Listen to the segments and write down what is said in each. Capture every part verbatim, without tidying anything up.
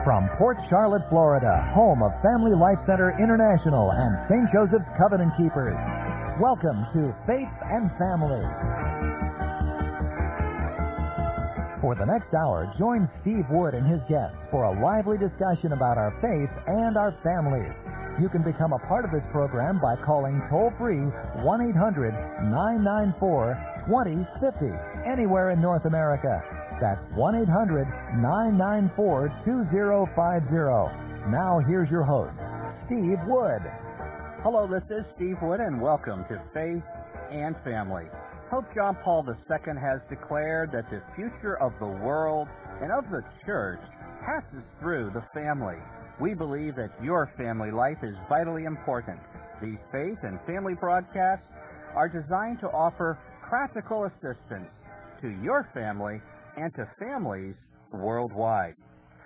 From Port Charlotte, Florida, home of Family Life Center International and Saint Joseph's Covenant Keepers, welcome to Faith and Family. For the next hour, join Steve Wood and his guests for a lively discussion about our faith and our families. You can become a part of this program by calling toll-free one eight hundred nine nine four two zero five zero anywhere in North America. That's one eight hundred nine nine four two zero five zero. Now here's your host, Steve Wood. Hello, this is Steve Wood, and welcome to Faith and Family. Pope John Paul the Second has declared that the future of the world and of the church passes through the family. We believe that your family life is vitally important. These Faith and Family broadcasts are designed to offer practical assistance to your family and to families worldwide.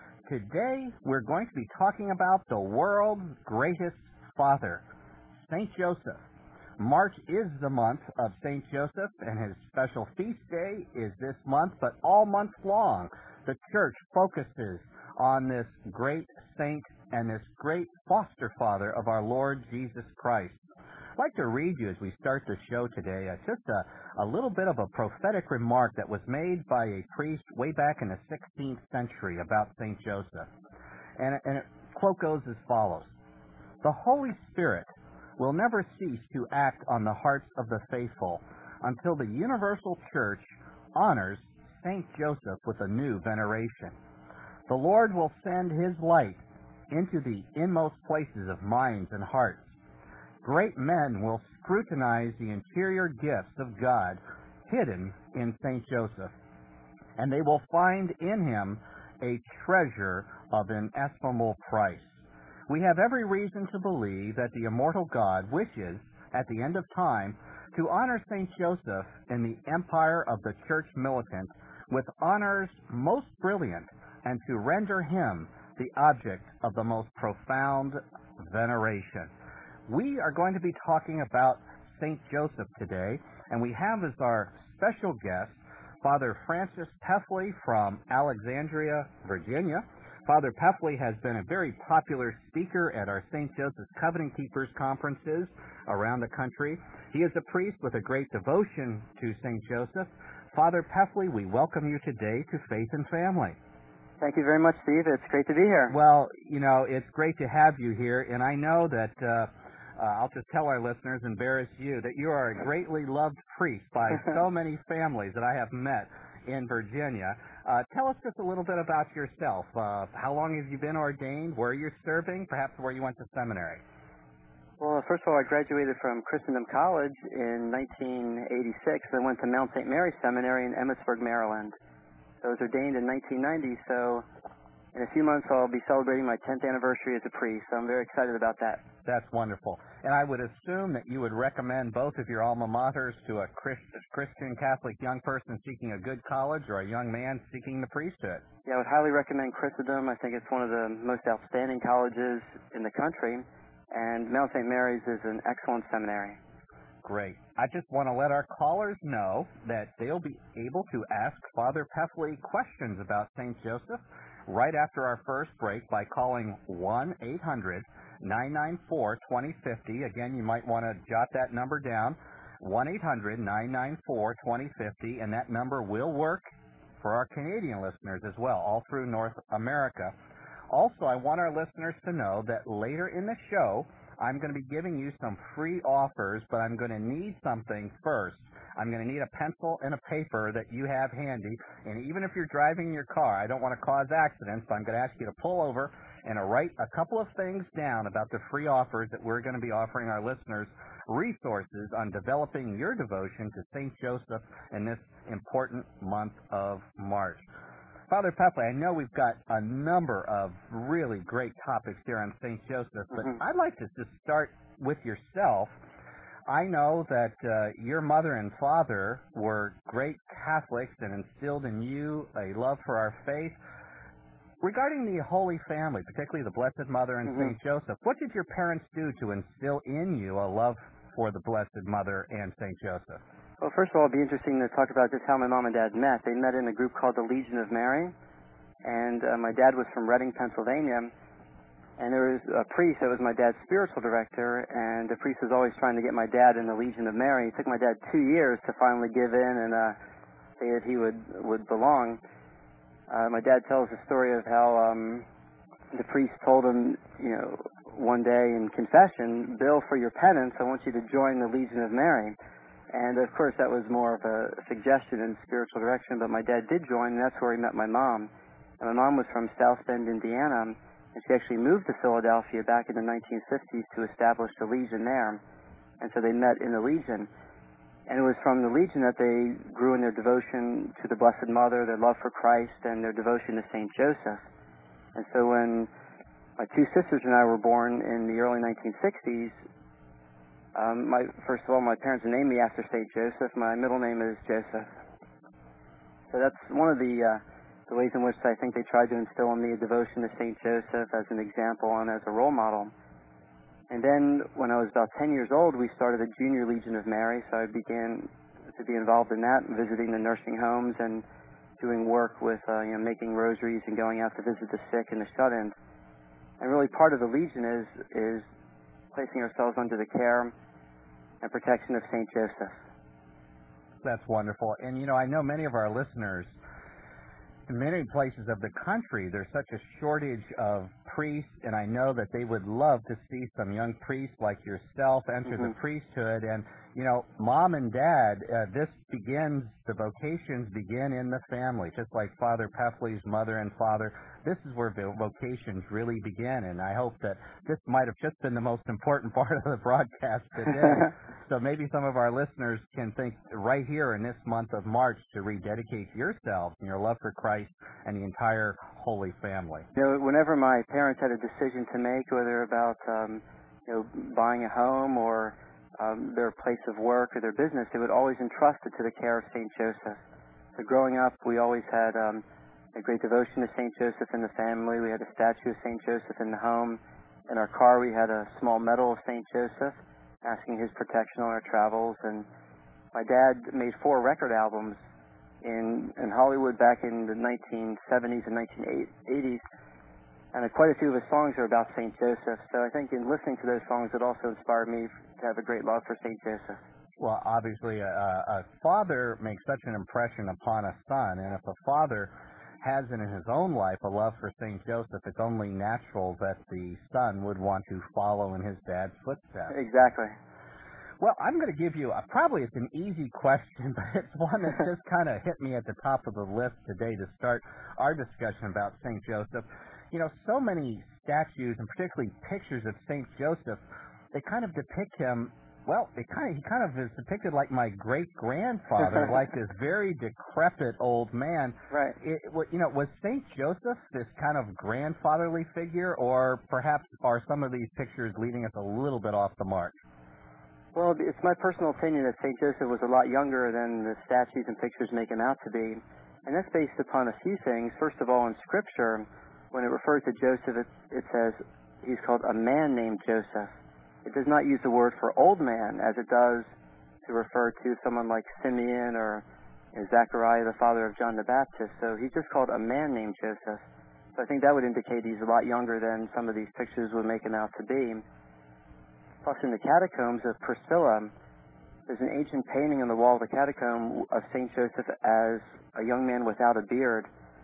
Today, we're going to be talking about the world's greatest father, Saint Joseph. March is the month of Saint Joseph, and his special feast day is this month, but all month long, the church focuses on this great saint and this great foster father of our Lord Jesus Christ. I'd like to read you as we start the show today uh, just a, a little bit of a prophetic remark that was made by a priest way back in the sixteenth century about Saint Joseph. And, and it quote goes as follows: "The Holy Spirit will never cease to act on the hearts of the faithful until the universal church honors Saint Joseph with a new veneration. The Lord will send his light into the inmost places of minds and hearts. Great men will scrutinize the interior gifts of God hidden in Saint Joseph, and they will find in him a treasure of inestimable price. We have every reason to believe that the immortal God wishes, at the end of time, to honor Saint Joseph in the empire of the church militant with honors most brilliant, and to render him the object of the most profound veneration." We are going to be talking about Saint Joseph today, and we have as our special guest Father Francis Peffley from Alexandria, Virginia. Father Peffley has been a very popular speaker at our Saint Joseph's Covenant Keepers conferences around the country. He is a priest with a great devotion to Saint Joseph. Father Peffley, we welcome you today to Faith and Family. Thank you very much, Steve. It's great to be here. Well, you know, it's great to have you here, and I know that, uh, uh, I'll just tell our listeners, embarrass you, that you are a greatly loved priest by so many families that I have met in Virginia. Uh, tell us just a little bit about yourself. Uh, how long have you been ordained, where you're serving, perhaps where you went to seminary? Well, first of all, I graduated from Christendom College in nineteen eighty-six. I went to Mount Saint Mary Seminary in Emmitsburg, Maryland. I was ordained in nineteen ninety, so in a few months I'll be celebrating my tenth anniversary as a priest, so I'm very excited about that. That's wonderful. And I would assume that you would recommend both of your alma maters to a Christ, Christian Catholic young person seeking a good college or a young man seeking the priesthood. Yeah, I would highly recommend Christendom. I think it's one of the most outstanding colleges in the country, and Mount Saint Mary's is an excellent seminary. Great. I just want to let our callers know that they'll be able to ask Father Peffley questions about Saint Joseph right after our first break by calling one eight hundred nine nine four two zero five zero. Again, you might want to jot that number down, one eight hundred nine nine four two zero five zero, and that number will work for our Canadian listeners as well, all through North America. Also, I want our listeners to know that later in the show, I'm going to be giving you some free offers, but I'm going to need something first. I'm going to need a pencil and a paper that you have handy, and even if you're driving your car, I don't want to cause accidents, so I'm going to ask you to pull over and to write a couple of things down about the free offers that we're going to be offering our listeners, resources on developing your devotion to Saint Joseph in this important month of March. Father Peffley, I know we've got a number of really great topics here on Saint Joseph, but Mm-hmm. I'd like to just start with yourself. I know that uh, your mother and father were great Catholics and instilled in you a love for our faith. Regarding the Holy Family, particularly the Blessed Mother and Mm-hmm. Saint Joseph, what did your parents do to instill in you a love for the Blessed Mother and Saint Joseph? Well, first of all, it'd be interesting to talk about just how my mom and dad met. They met in a group called the Legion of Mary, And uh, my dad was from Reading, Pennsylvania, and there was a priest that was my dad's spiritual director, and the priest was always trying to get my dad in the Legion of Mary. It took my dad two years to finally give in and uh, say that he would, would belong. Uh, my dad tells the story of how um, the priest told him, you know, one day in confession, Bill, for your penance, I want you to join the Legion of Mary. And, of course, that was more of a suggestion in spiritual direction, but my dad did join, and that's where he met my mom. And my mom was from South Bend, Indiana, and she actually moved to Philadelphia back in the nineteen fifties to establish the Legion there. And so they met in the Legion. And it was from the Legion that they grew in their devotion to the Blessed Mother, their love for Christ, and their devotion to Saint Joseph. And so when my two sisters and I were born in the early nineteen sixties, um, my, first of all, my parents named me after Saint Joseph. My middle name is Joseph. So that's one of the... Uh, the ways in which I think they tried to instill in me a devotion to Saint Joseph as an example and as a role model. And then when I was about ten years old, we started a Junior Legion of Mary, so I began to be involved in that, visiting the nursing homes and doing work with, uh, you know, making rosaries and going out to visit the sick and the shut-ins. And really part of the Legion is, is placing ourselves under the care and protection of Saint Joseph. That's wonderful. And, you know, I know many of our listeners, in many places of the country, there's such a shortage of priests, and I know that they would love to see some young priests like yourself enter mm-hmm. the priesthood. And, you know, Mom and Dad, uh, this begins, the vocations begin in the family, just like Father Peffley's mother and father. This is where the vocations really begin, and I hope that this might have just been the most important part of the broadcast today. So maybe some of our listeners can think right here in this month of March to rededicate yourselves and your love for Christ and the entire Holy Family. You know, whenever my parents had a decision to make, whether about um, you know, buying a home or um, their place of work or their business, they would always entrust it to the care of Saint Joseph. So growing up, we always had um, a great devotion to Saint Joseph in the family. We had a statue of Saint Joseph in the home. In our car, we had a small medal of Saint Joseph, asking his protection on our travels. And my dad made four record albums in in Hollywood back in the nineteen seventies and nineteen eighties, and quite a few of his songs are about Saint Joseph. So I think in listening to those songs, it also inspired me to have a great love for Saint Joseph. Well, obviously, a, a father makes such an impression upon a son, and if a father has in his own life a love for Saint Joseph, it's only natural that the son would want to follow in his dad's footsteps. Exactly. Well, I'm going to give you, a, probably it's an easy question, but it's one that just kind of hit me at the top of the list today to start our discussion about Saint Joseph. You know, so many statues, and particularly pictures of Saint Joseph, they kind of depict him, well, they kind of, he kind of is depicted like my great-grandfather, like this very decrepit old man. Right. It, you know, was Saint Joseph this kind of grandfatherly figure, or perhaps are some of these pictures leading us a little bit off the mark? Well, it's my personal opinion that Saint Joseph was a lot younger than the statues and pictures make him out to be. And that's based upon a few things. First of all, in Scripture, when it refers to Joseph, it, it says he's called a man named Joseph. It does not use the word for old man as it does to refer to someone like Simeon or you know, Zechariah, the father of John the Baptist. So he's just called a man named Joseph. So I think that would indicate he's a lot younger than some of these pictures would make him out to be. Plus, in the catacombs of Priscilla, there's an ancient painting on the wall of the catacomb of Saint Joseph as a young man without a beard.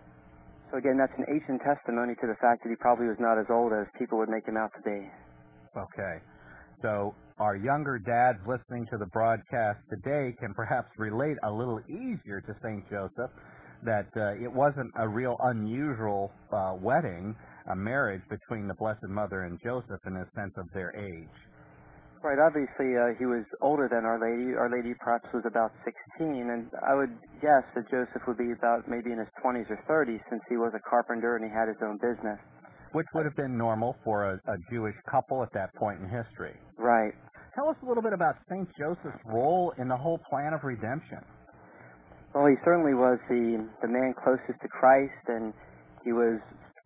So again, that's an ancient testimony to the fact that he probably was not as old as people would make him out to be. Okay. So our younger dads listening to the broadcast today can perhaps relate a little easier to Saint Joseph, that uh, it wasn't a real unusual uh, wedding, a marriage between the Blessed Mother and Joseph in the sense of their age. Right, obviously uh, he was older than Our Lady. Our Lady perhaps was about sixteen, and I would guess that Joseph would be about maybe in his twenties or thirties since he was a carpenter and he had his own business. Which would have been normal for a, a Jewish couple at that point in history. Right. Tell us a little bit about Saint Joseph's role in the whole plan of redemption. Well, he certainly was the, the man closest to Christ, and he was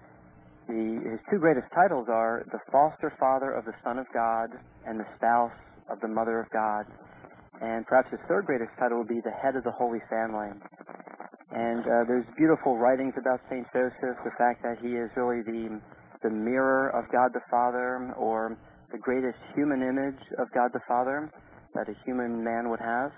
The, his two greatest titles are the foster father of the Son of God and the spouse of the Mother of God. And perhaps his third greatest title would be the head of the Holy Family. And uh, there's beautiful writings about Saint Joseph, the fact that he is really the the mirror of God the Father, or the greatest human image of God the Father that a human man would have.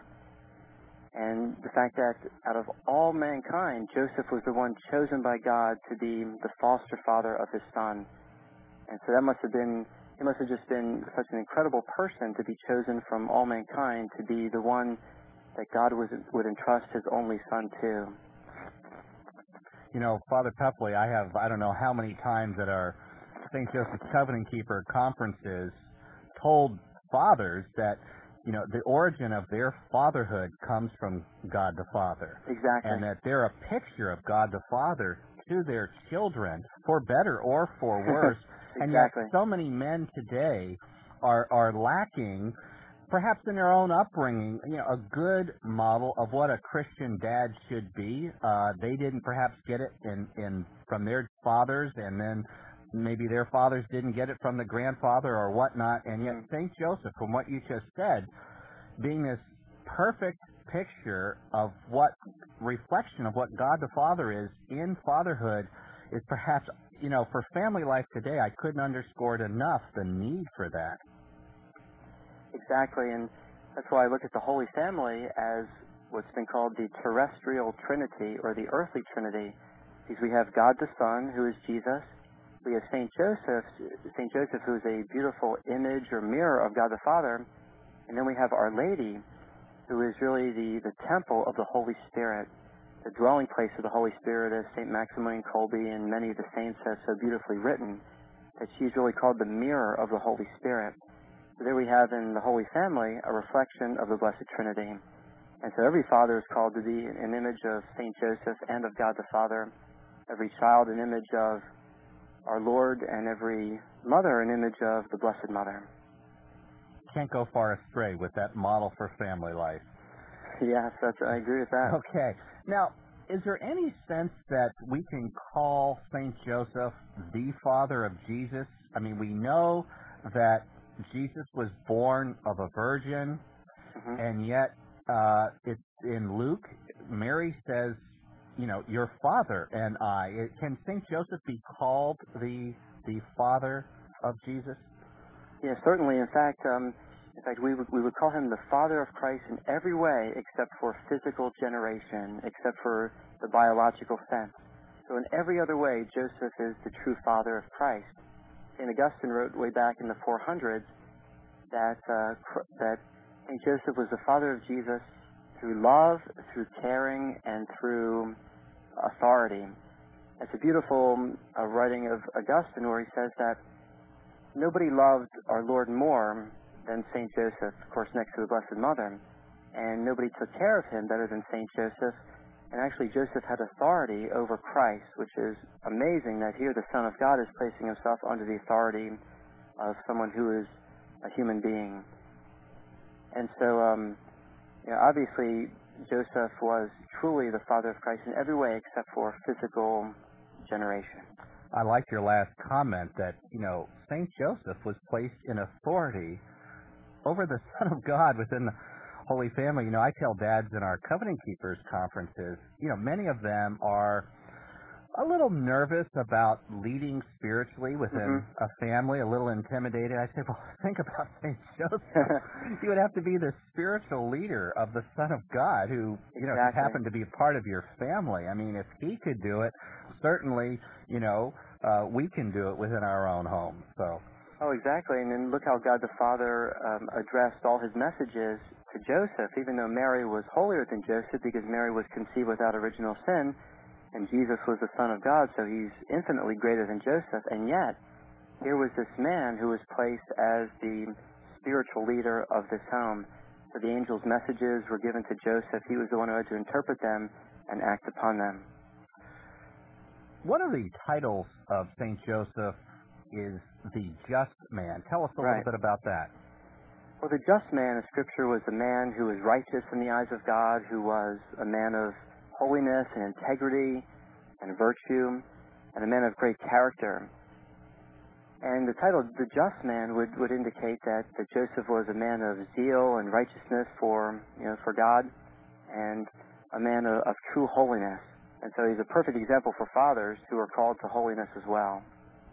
And the fact that out of all mankind, Joseph was the one chosen by God to be the foster father of his son. And so that must have been, he must have just been such an incredible person to be chosen from all mankind to be the one that God was, would entrust his only son to. You know, Father Pepley, I have, I don't know how many times at our Saint Joseph's Covenant Keeper conferences told fathers that, you know, the origin of their fatherhood comes from God the Father. Exactly. And that they're a picture of God the Father to their children, for better or for worse. Exactly. And yet so many men today are, are lacking, perhaps in their own upbringing, you know, a good model of what a Christian dad should be. Uh, they didn't perhaps get it in, in from their fathers, and then maybe their fathers didn't get it from the grandfather or whatnot. And yet Saint Joseph, from what you just said, being this perfect picture of what reflection of what God the Father is in fatherhood, is perhaps, you know, for family life today, I couldn't underscore it enough, the need for that. Exactly, and that's why I look at the Holy Family as what's been called the terrestrial Trinity, or the earthly Trinity, because we have God the Son, who is Jesus. We have Saint Joseph, Saint Joseph, who is a beautiful image or mirror of God the Father, and then we have Our Lady, who is really the, the temple of the Holy Spirit, the dwelling place of the Holy Spirit, as Saint Maximilian Kolbe and many of the saints have so beautifully written, that she's really called the mirror of the Holy Spirit. So there we have in the Holy Family a reflection of the Blessed Trinity. And so every father is called to be an image of Saint Joseph and of God the Father, every child an image of our Lord, and every mother an image of the Blessed Mother. Can't go far astray with that model for family life. Yes, that's, I agree with that. Okay. Now, is there any sense that we can call Saint Joseph the father of Jesus? I mean, we know that Jesus was born of a virgin, mm-hmm. and yet uh, it's in Luke, Mary says, you know, your father and I. It, can Saint Joseph be called the the father of Jesus? Yes, certainly. In fact, um, in fact, we would we would call him the father of Christ in every way, except for physical generation, except for the biological sense. So in every other way, Joseph is the true father of Christ. Saint Augustine wrote way back in the four hundreds that uh, that Saint Joseph was the father of Jesus through love, through caring, and through authority. It's a beautiful uh, writing of Augustine where he says that nobody loved our Lord more than Saint Joseph, of course, next to the Blessed Mother, and nobody took care of him better than Saint Joseph. And actually, Joseph had authority over Christ, which is amazing that here the Son of God is placing himself under the authority of someone who is a human being. And so, um, you know, obviously, Joseph was truly the father of Christ in every way except for physical generation. I like your last comment that, you know, Saint Joseph was placed in authority over the Son of God within the Holy Family. You know, I tell dads in our Covenant Keepers conferences, you know, many of them are a little nervous about leading spiritually within mm-hmm. a family, a little intimidated. I say, well, think about Saint Joseph. He would have to be the spiritual leader of the Son of God who, you know, exactly. happened to be a part of your family. I mean, if he could do it, certainly, you know, uh, we can do it within our own home. So. Oh, exactly. And then look how God the Father um, addressed all his messages to Joseph, even though Mary was holier than Joseph because Mary was conceived without original sin. And Jesus was the Son of God, so he's infinitely greater than Joseph. And yet, here was this man who was placed as the spiritual leader of this home. So the angel's messages were given to Joseph. He was the one who had to interpret them and act upon them. One of the titles of Saint Joseph is the just man. Tell us a right. little bit about that. Well, the just man of Scripture was a man who was righteous in the eyes of God, who was a man of holiness and integrity and virtue, and a man of great character. And the title, the just man, would, would indicate that, that Joseph was a man of zeal and righteousness for, you know, for God. And a man of, of true holiness. And so he's a perfect example for fathers who are called to holiness as well.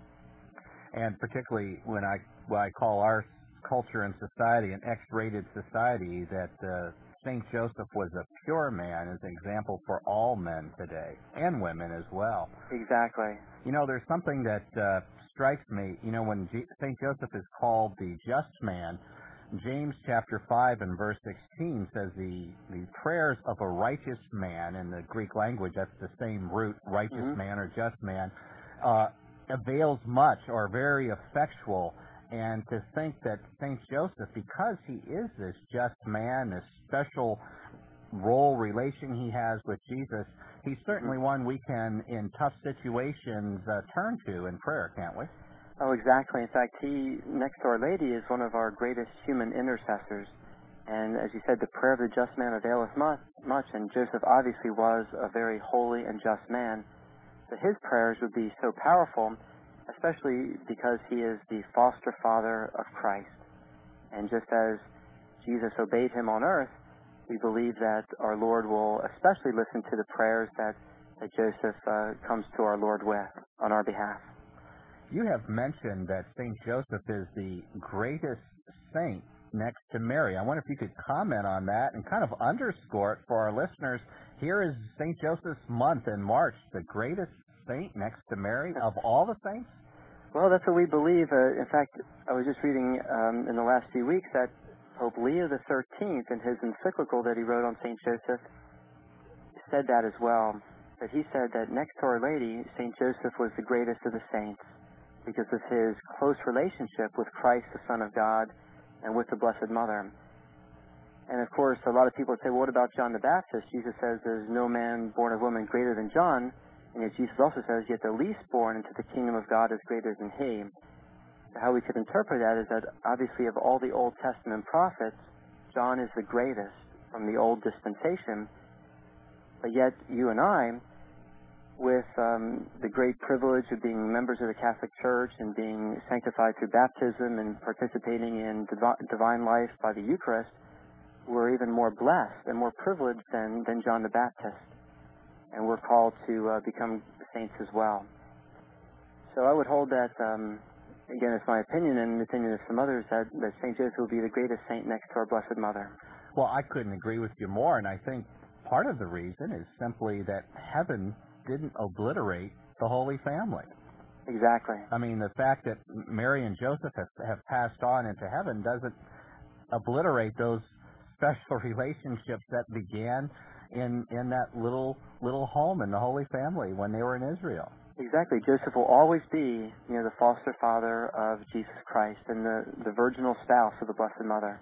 And particularly when I, when I call our culture and society an X-rated society, that uh, Saint Joseph was a pure man is an example for all men today, and women as well. Exactly. You know, there's something that uh, strikes me. You know, when G- Saint Joseph is called the just man, James chapter five and verse sixteen says the, the prayers of a righteous man, in the Greek language, that's the same root, righteous mm-hmm. man or just man, uh, avails much or very effectual. And to think that Saint Joseph, because he is this just man, this special role, relation he has with Jesus, he's certainly mm-hmm. one we can, in tough situations, uh, turn to in prayer, can't we? Oh, exactly. In fact, he, next to Our Lady, is one of our greatest human intercessors. And as you said, the prayer of the just man availeth much, much, and Joseph obviously was a very holy and just man. So his prayers would be so powerful, especially because he is the foster father of Christ. And just as Jesus obeyed him on earth, we believe that our Lord will especially listen to the prayers that, that Joseph uh, comes to our Lord with on our behalf. You have mentioned that Saint Joseph is the greatest saint next to Mary. I wonder if you could comment on that and kind of underscore it for our listeners. Here is Saint Joseph's month in March, the greatest saint next to Mary of all the saints? Well, that's what we believe. Uh, in fact, I was just reading um, in the last few weeks that Pope Leo the thirteenth, in his encyclical that he wrote on Saint Joseph, said that as well. That he said that next to Our Lady, Saint Joseph was the greatest of the saints because of his close relationship with Christ, the Son of God, and with the Blessed Mother. And of course, a lot of people say, well, what about John the Baptist? Jesus says there's no man born of woman greater than John. And yet Jesus also says, yet the least born into the kingdom of God is greater than he. So how we could interpret that is that obviously of all the Old Testament prophets, John is the greatest from the old dispensation. But yet you and I, with um, the great privilege of being members of the Catholic Church and being sanctified through baptism and participating in divi- divine life by the Eucharist, we're even more blessed and more privileged than, than John the Baptist. And we're called to uh, become saints as well. So I would hold that, um, again, it's my opinion and the opinion of some others, that, that Saint Joseph will be the greatest saint next to our Blessed Mother. Well, I couldn't agree with you more, and I think part of the reason is simply that heaven didn't obliterate the Holy Family. Exactly. I mean, the fact that Mary and Joseph have, have passed on into heaven doesn't obliterate those special relationships that began in in that little little home in the Holy Family when they were in Israel. Exactly. Joseph will always be, you know, the foster father of Jesus Christ and the, the virginal spouse of the Blessed Mother.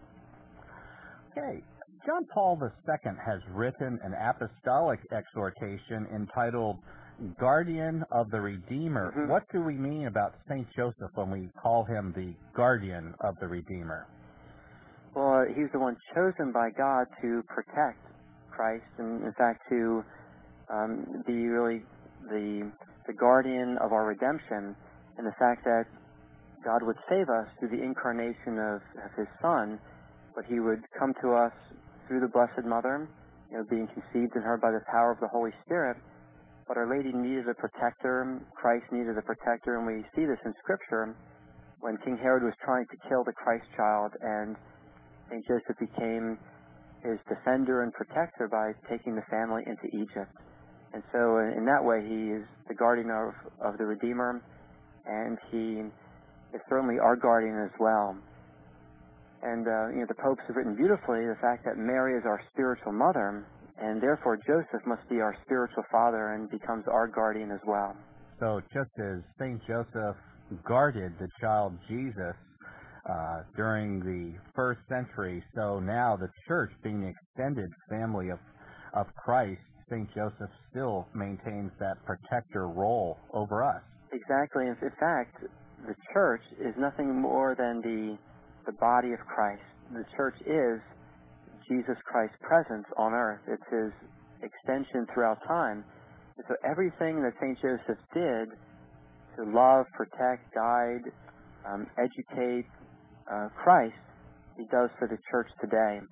Okay. John Paul the Second has written an apostolic exhortation entitled Guardian of the Redeemer. Mm-hmm. What do we mean about Saint Joseph when we call him the guardian of the Redeemer? Well, he's the one chosen by God to protect Christ, and in fact to um, be really the the guardian of our redemption, and the fact that God would save us through the incarnation of, of His Son, but He would come to us through the Blessed Mother, you know, being conceived in her by the power of the Holy Spirit. But Our Lady needed a protector. Christ needed a protector, and we see this in Scripture when King Herod was trying to kill the Christ child, and Saint Joseph became his defender and protector by taking the family into Egypt. And so in that way, he is the guardian of, of the Redeemer, and he is certainly our guardian as well. And, uh, you know, the popes have written beautifully the fact that Mary is our spiritual mother, and therefore Joseph must be our spiritual father and becomes our guardian as well. So just as Saint Joseph guarded the child Jesus uh, during the first century, so now the Church, being the extended family of, of Christ, Saint Joseph still maintains that protector role over us. Exactly. In fact, the Church is nothing more than the the body of Christ. The Church is Jesus Christ's presence on earth. It's His extension throughout time. And so everything that Saint Joseph did to love, protect, guide, um, educate uh, Christ, he does for the Church today.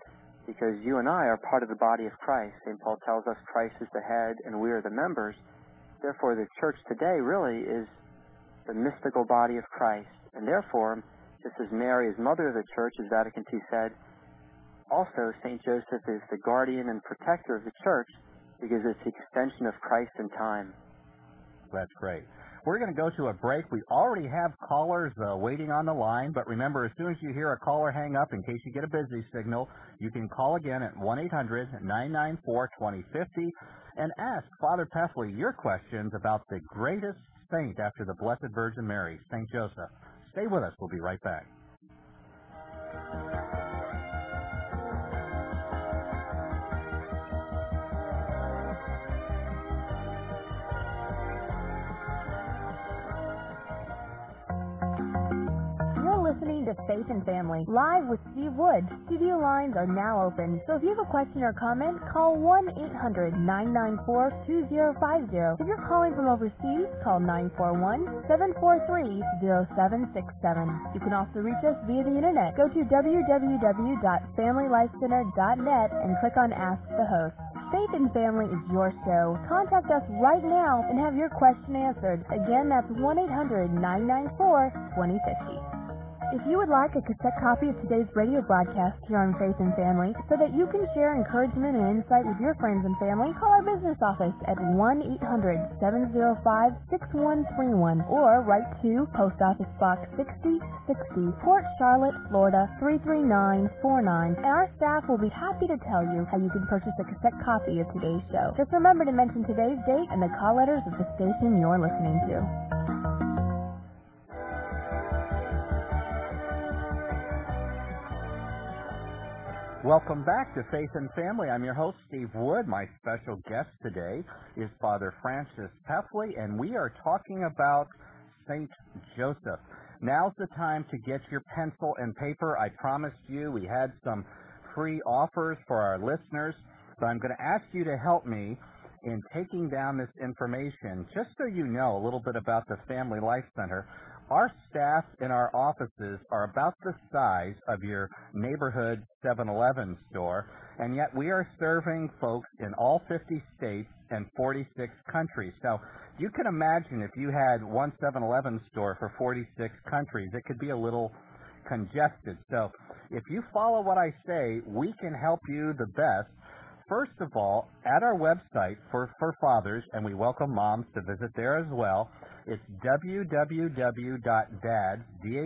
because you and I are part of the body of Christ. Saint Paul tells us Christ is the head and we are the members. Therefore, the church today really is the mystical body of Christ. And therefore, just as Mary is mother of the church, as Vatican two said, also Saint Joseph is the guardian and protector of the church because it's the extension of Christ in time. That's great. We're going to go to a break. We already have callers uh, waiting on the line, but remember, as soon as you hear a caller hang up, in case you get a busy signal, you can call again at one eight hundred nine nine four two zero five zero and ask Father Peffley your questions about the greatest saint after the Blessed Virgin Mary, Saint Joseph. Stay with us. We'll be right back. Listening to Faith and Family, live with Steve Wood. Studio lines are now open, so if you have a question or comment, call one eight hundred nine nine four two zero five zero. If you're calling from overseas, call nine four one seven four three zero seven six seven. You can also reach us via the internet. Go to w w w dot family life center dot net and click on Ask the Host. Faith and Family is your show. Contact us right now and have your question answered. Again, that's one eight hundred nine nine four two zero five zero. If you would like a cassette copy of today's radio broadcast here on Faith and Family so that you can share encouragement and insight with your friends and family, call our business office at one eight hundred seven zero five six one three one or write to Post Office Box sixty sixty, Port Charlotte, Florida three three nine four nine, and our staff will be happy to tell you how you can purchase a cassette copy of today's show. Just remember to mention today's date and the call letters of the station you're listening to. Welcome back to Faith and Family. I'm your host, Steve Wood. My special guest today is Father Francis Peffley, and we are talking about Saint Joseph. Now's the time to get your pencil and paper. I promised you we had some free offers for our listeners, but I'm going to ask you to help me in taking down this information, just so you know a little bit about the Family Life Center. Our staff in our offices are about the size of your neighborhood seven eleven store, and yet we are serving folks in all fifty states and forty-six countries. So you can imagine if you had one seven eleven store for forty-six countries, it could be a little congested. So if you follow what I say, we can help you the best. First of all, at our website for, for fathers, and we welcome moms to visit there as well, it's w w w dot dads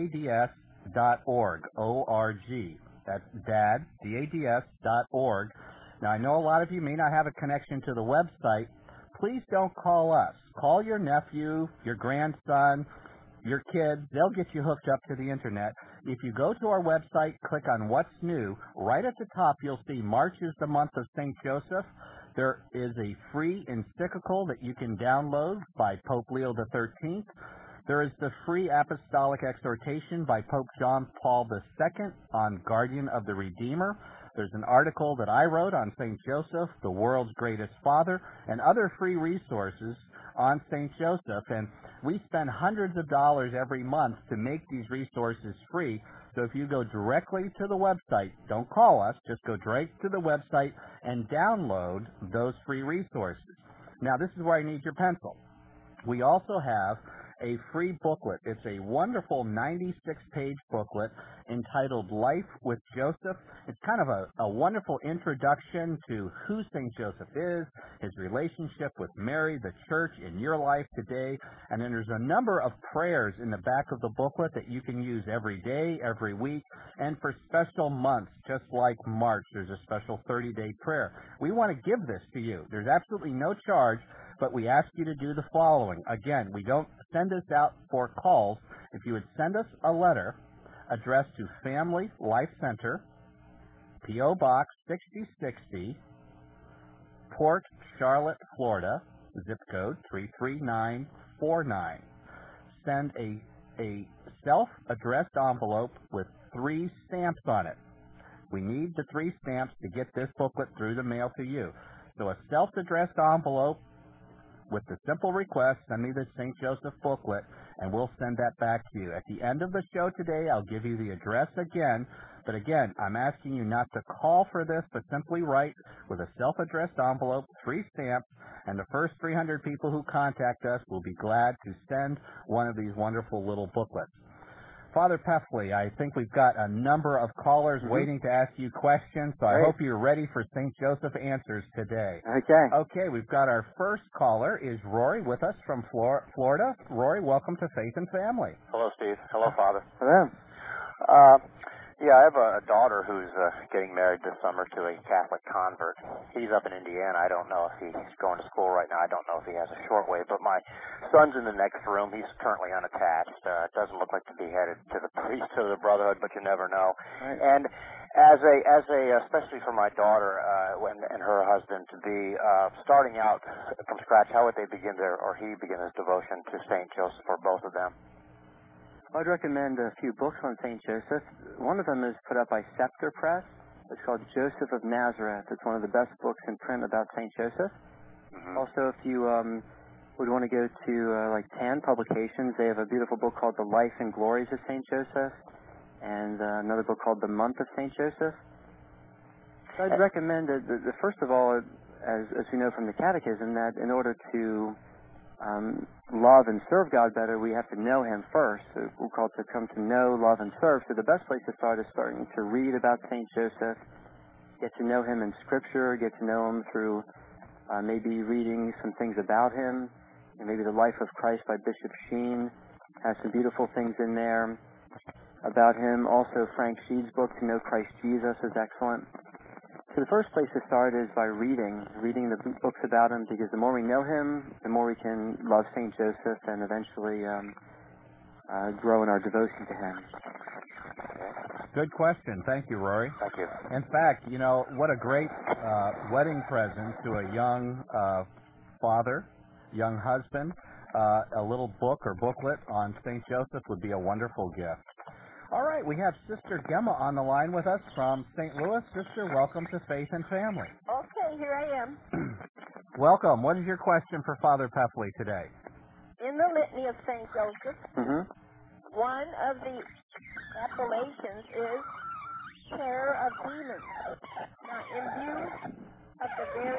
dot org, O R G. That's dads, D A D S, dot org. Now, I know a lot of you may not have a connection to the website. Please don't call us. Call your nephew, your grandson, your kids. They'll get you hooked up to the Internet. If you go to our website, click on What's New, right at the top you'll see March is the month of Saint Joseph. There is a free encyclical that you can download by Pope Leo the thirteenth. There is the free apostolic exhortation by Pope John Paul the second on Guardian of the Redeemer. There's an article that I wrote on Saint Joseph, the world's greatest father, and other free resources on Saint Joseph. And we spend hundreds of dollars every month to make these resources free. So if you go directly to the website, don't call us, just go direct to the website and download those free resources. Now, this is where I need your pencil. We also have a free booklet. It's a wonderful ninety-six page booklet entitled Life with Joseph. It's kind of a, a wonderful introduction to who Saint Joseph is, his relationship with Mary, the church, in your life today. And then there's a number of prayers in the back of the booklet that you can use every day, every week, and for special months, just like March, there's a special thirty day prayer. We want to give this to you. There's absolutely no charge, but we ask you to do the following. Again, we don't send this out for calls. If you would send us a letter addressed to Family Life Center, P O Box sixty sixty, Port Charlotte, Florida, zip code three three nine four nine. Send a, a self-addressed envelope with three stamps on it. We need the three stamps to get this booklet through the mail to you. So a self-addressed envelope with the simple request, send me the Saint Joseph booklet, and we'll send that back to you. At the end of the show today, I'll give you the address again But again, I'm asking you not to call for this, but simply write with a self-addressed envelope, three stamps, and the first three hundred people who contact us will be glad to send one of these wonderful little booklets. Father Peffley, I think we've got a number of callers mm-hmm. waiting to ask you questions, so Great. I hope you're ready for Saint Joseph Answers today. Okay. Okay, we've got our first caller is Rory with us from Flor- Florida. Rory, welcome to Faith and Family. Hello, Steve. Hello, Father. Hello. Uh, yeah, I have a, a daughter who's uh, getting married this summer to a Catholic convert. He's up in Indiana. I don't know if he's going to school right now. I don't know if he has a shortwave, but my son's in the next room. He's currently unattached. Uh, it doesn't look like to be headed to the priesthood of the brotherhood, but you never know. Right. And as a, as a, especially for my daughter uh, and, and her husband to be uh, starting out from scratch, how would they begin their, or he begin his devotion to Saint Joseph, or both of them? I'd recommend a few books on Saint Joseph. One of them is put out by Scepter Press. It's called Joseph of Nazareth. It's one of the best books in print about Saint Joseph. Mm-hmm. Also, if you um, would want to go to uh, like Tan Publications, they have a beautiful book called The Life and Glories of Saint Joseph, and uh, another book called The Month of Saint Joseph. So I'd recommend, that, that, that first of all, as, as we know from the Catechism, that in order to Um, love and serve God better, we have to know Him first. So we're called to come to know, love, and serve. So the best place to start is starting to read about Saint Joseph, get to know him in Scripture, get to know him through uh, maybe reading some things about him. And maybe The Life of Christ by Bishop Sheen has some beautiful things in there about him. Also, Frank Sheed's book, To Know Christ Jesus, is excellent. So the first place to start is by reading, reading the books about him, because the more we know him, the more we can love Saint Joseph and eventually um, uh, grow in our devotion to him. Good question. Thank you, Rory. Thank you. In fact, you know, what a great uh, wedding present to a young uh, father, young husband. Uh, a little book or booklet on Saint Joseph would be a wonderful gift. All right, we have Sister Gemma on the line with us from Saint Louis. Sister, welcome to Faith and Family. Okay, here I am. Welcome. What is your question for Father Peffley today? In the Litany of Saint Joseph, Mm-hmm. one of the appellations is terror of demons. Now, in view of the very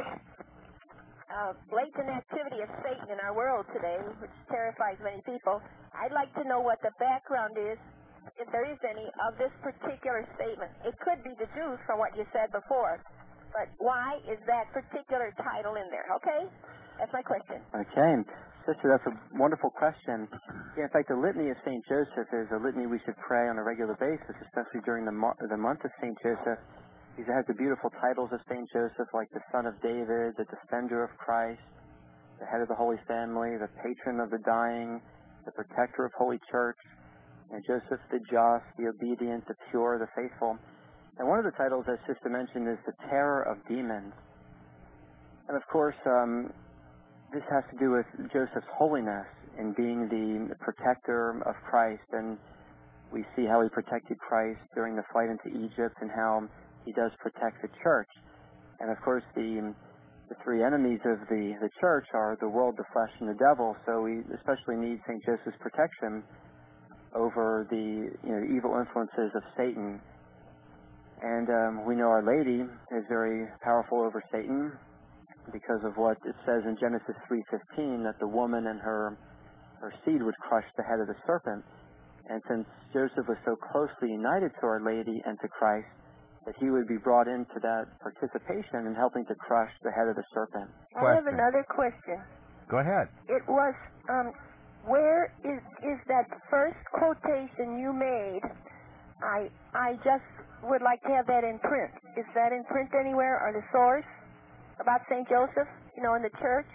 uh, blatant activity of Satan in our world today, which terrifies many people, I'd like to know what the background is, if there is any, of this particular statement. It could be deduced from what you said before, but why is that particular title in there, okay? That's my question. Okay. Sister, that's a wonderful question. Yeah, in fact, the Litany of Saint Joseph is a litany we should pray on a regular basis, especially during the, mo- the month of Saint Joseph, because it has the beautiful titles of Saint Joseph, like the Son of David, the Defender of Christ, the Head of the Holy Family, the Patron of the Dying, the Protector of Holy Church, and Joseph the Just, the Obedient, the Pure, the Faithful. And one of the titles, as Sister mentioned, is the Terror of Demons. And of course, um, this has to do with Joseph's holiness in being the protector of Christ. And we see how he protected Christ during the flight into Egypt and how he does protect the church. And of course, the the three enemies of the, the church are the world, the flesh, and the devil. So we especially need Saint Joseph's protection over the you know the evil influences of Satan. And um, we know Our Lady is very powerful over Satan because of what it says in Genesis three fifteen, that the woman and her her seed would crush the head of the serpent. And since Joseph was so closely united to Our Lady and to Christ, that he would be brought into that participation in helping to crush the head of the serpent. I have another question. Go ahead. It was, um, where is is that first quotation you made? I I just would like to have that in print. Is that in print anywhere, or the source about Saint Joseph, you know, in the church?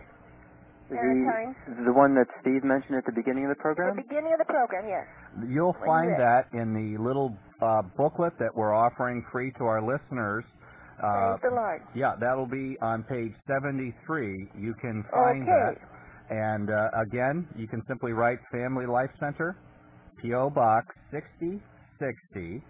The, the one that Steve mentioned at the beginning of the program? At the beginning of the program, yes. You'll When find you that in the little uh, booklet that we're offering free to our listeners. Uh, Praise the Lord. Yeah, that'll be on page seventy-three. You can find Okay. that. And uh, again, you can simply write Family Life Center, P O. Box sixty sixty,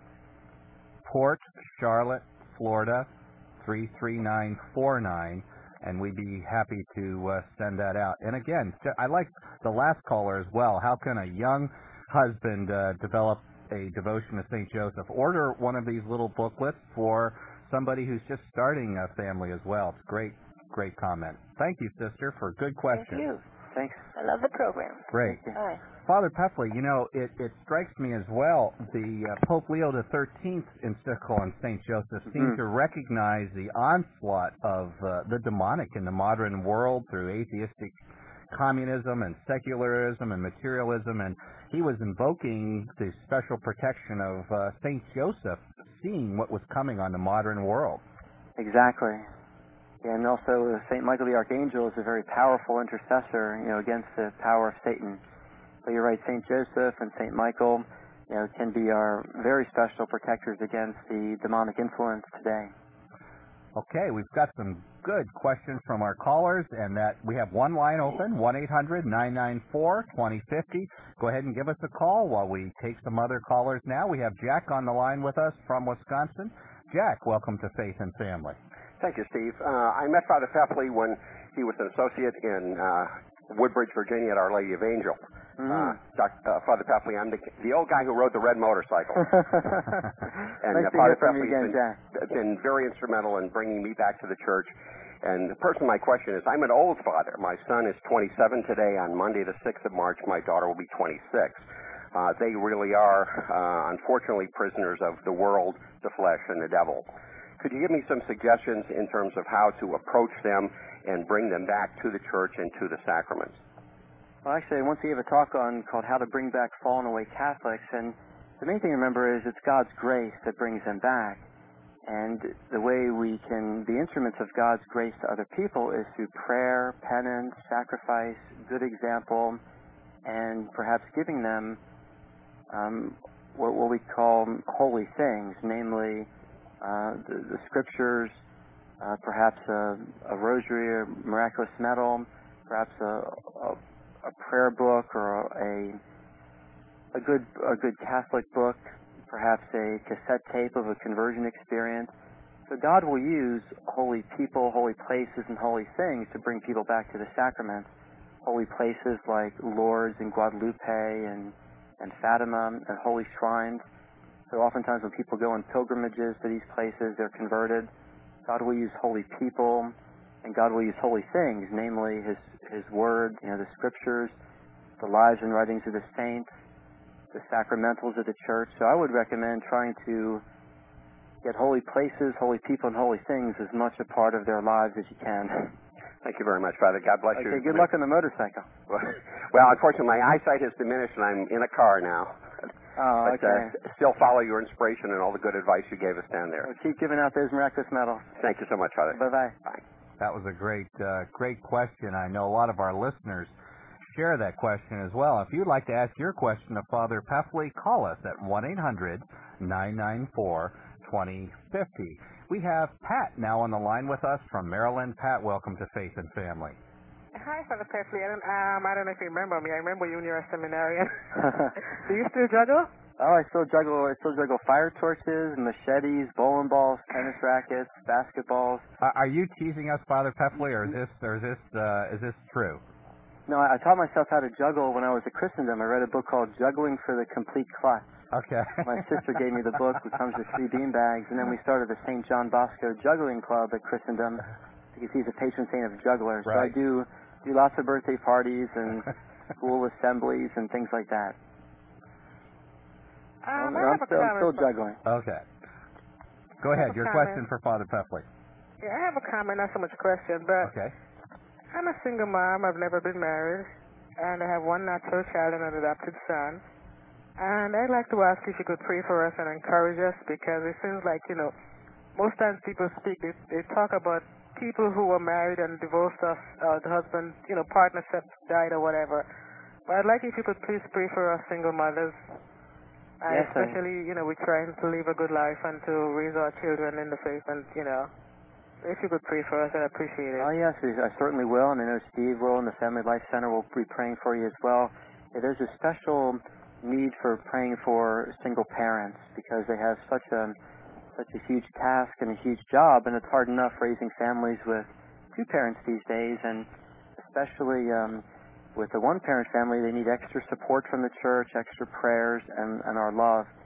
Port Charlotte, Florida, three three nine four nine, and we'd be happy to uh, send that out. And again, I like the last caller as well. How can a young husband uh, develop a devotion to Saint Joseph. Order one of these little booklets for somebody who's just starting a family as well. It's great, great comment. Thank you, sister, for good questions. Thank you. Thanks. I love the program. Great. All right. Father Peffley, you know, it, it strikes me as well, the uh, Pope Leo the thirteenth encyclical on Saint Joseph seemed Mhm. to recognize the onslaught of uh, the demonic in the modern world through atheistic communism and secularism and materialism, and he was invoking the special protection of uh, Saint Joseph, seeing what was coming on the modern world. Exactly. And also, uh, Saint Michael the Archangel is a very powerful intercessor, you know, against the power of Satan. So you're right, Saint Joseph and Saint Michael, you know, can be our very special protectors against the demonic influence today. Okay, we've got some good questions from our callers, and that we have one line open, one eight hundred nine nine four two zero five zero. Go ahead and give us a call while we take some other callers now. We have Jack on the line with us from Wisconsin. Jack, welcome to Faith and Family. Thank you, Steve. Uh, I met Father Peffley when he was an associate in uh, Woodbridge, Virginia at Our Lady of Angels. Mm. Uh, Doc, uh, Father Peffley, I'm the, the old guy who rode the red motorcycle. And nice uh, to Father hear from you Peffley's again, been, Jack. been very instrumental in bringing me back to the church. And the person my question is, I'm an old father. My son is twenty-seven today. On Monday, the sixth of March, my daughter will be twenty-six. Uh, they really are, uh, unfortunately, prisoners of the world, the flesh, and the devil. Could you give me some suggestions in terms of how to approach them and bring them back to the church and to the sacraments? Well, actually, I once gave a talk on called How to Bring Back Fallen Away Catholics, and the main thing to remember is it's God's grace that brings them back. And the way we can be instruments of God's grace to other people is through prayer, penance, sacrifice, good example, and perhaps giving them um, what, what we call holy things, namely uh, the, the scriptures, uh, perhaps a, a rosary or miraculous medal, perhaps a, a, a prayer book or a a good a good Catholic book, perhaps a cassette tape of a conversion experience. So God will use holy people, holy places, and holy things to bring people back to the sacraments. Holy places like Lourdes and Guadalupe and, and Fatima, and holy shrines. So oftentimes when people go on pilgrimages to these places, they're converted. God will use holy people, and God will use holy things, namely His His Word, you know, the Scriptures, the lives and writings of the saints, the sacramentals of the church. So I would recommend trying to get holy places, holy people, and holy things as much a part of their lives as you can. Thank you very much, Father. God bless you. Okay, good luck on the motorcycle. Well, unfortunately, my eyesight has diminished, and I'm in a car now. Oh, but, okay. Uh, still follow your inspiration and all the good advice you gave us down there. Well, keep giving out those miraculous medals. Thank you so much, Father. Bye-bye. Bye. That was a great, uh, great question. I know a lot of our listeners share that question as well. If you'd like to ask your question of Father Peffley, call us at one eight hundred nine nine four two zero five zero. We have Pat now on the line with us from Maryland. Pat, welcome to Faith and Family. Hi, Father Peffley. I don't, um, I don't know if you remember me. I remember you when you were a seminarian. Do you still juggle? Oh, I still juggle. I still juggle fire torches, machetes, bowling balls, tennis rackets, basketballs. Uh, are you teasing us, Father Peffley, or is this, or is this, uh, is this true? No, I, I taught myself how to juggle when I was at Christendom. I read a book called Juggling for the Complete Klutz. Okay. My sister gave me the book, which comes with three bean bags, and then we started the Saint John Bosco Juggling Club at Christendom because he's a patron saint of jugglers. Right. So I do do lots of birthday parties and school assemblies and things like that. Um, I'm, I have I'm a still, I'm comment. still juggling. Okay. Go ahead. I have a Your comment. question for Father Peffley. Yeah, I have a comment, not so much a question, but Okay. I'm a single mom. I've never been married, and I have one natural child and an adopted son. And I'd like to ask if you could pray for us and encourage us, because it seems like, you know, most times people speak, they, they talk about people who were married and divorced off, uh, the husband, you know, partner died or whatever. But I'd like if you could please pray for us single mothers. And Yes, I- especially, you know, we're trying to live a good life and to raise our children in the faith, and, you know, if you could pray for us, I'd appreciate it. Oh, yes, we- I certainly will, and I know Steve will, and the Family Life Center will be praying for you as well. Yeah, there's a special need for praying for single parents because they have such a such a huge task and a huge job, and it's hard enough raising families with two parents these days, and especially um, with a one-parent family, they need extra support from the church, extra prayers, and, and our love.